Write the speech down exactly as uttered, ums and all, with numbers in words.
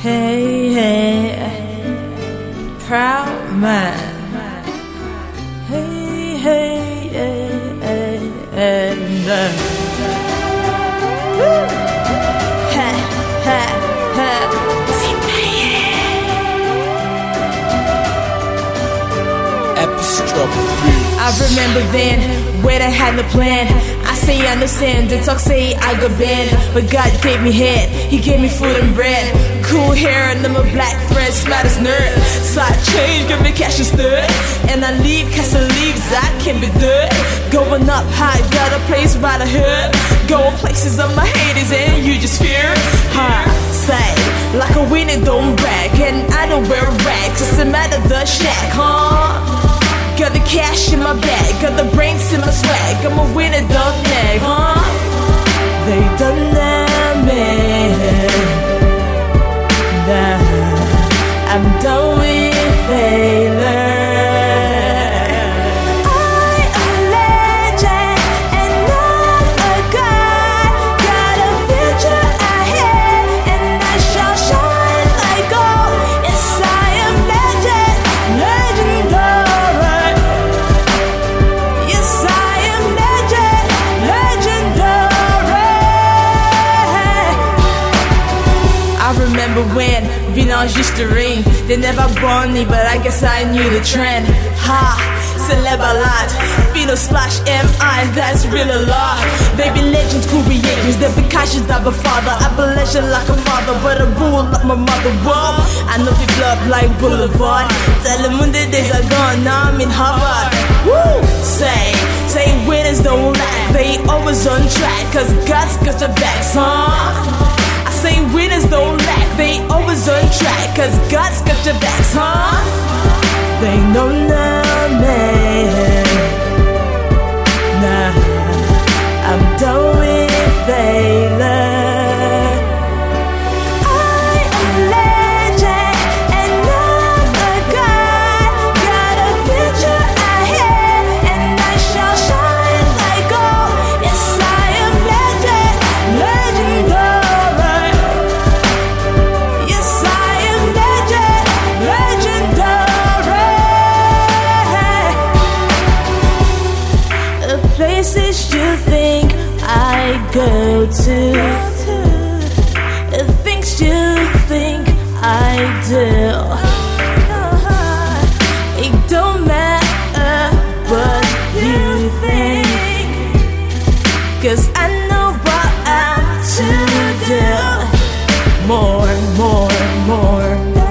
Hey, hey, proud man. Hey, hey, hey, hey, and uh, ha, ha, ha. I remember then when I had no plan. I say I understand, the talk say I got banned, but God gave me head, He gave me food and bread, cool hair and I'm a black thread, smart as nerd. Side change, give me cash instead, and I leave castle leaves, I can be good. Going up high, got a place right ahead. Going places on my haters and you just fear. Huh, say, like a winner don't brag, and I don't wear a rag, just a matter of the shack, huh? Got the cash in my bag, got the brains in my swag, I'm a winner, don't nag, huh? They done that, man. Nah, I'm done with failure. When Vinage used to ring, they never born me, but I guess I knew the trend. Ha, celeb a lot, Vino splash M I, that's real a lot. Baby legends, cool reagents, they'll be cautious of a father. Appalachian like a father, but a rule like my mother. Whoa, I know they love like Boulevard. Tell them when the days are gone, now I'm in Harvard. Woo, say, say winners don't lack, they always on track, cause God's got your backs, huh? Say winners don't lack, they always on track, cause God's got your backs, huh? They know now, man. Nah, I'm done with failure. Places you think I go to, the things you think I do, it don't matter what you think, cause I know what I'm to do. More, more, more.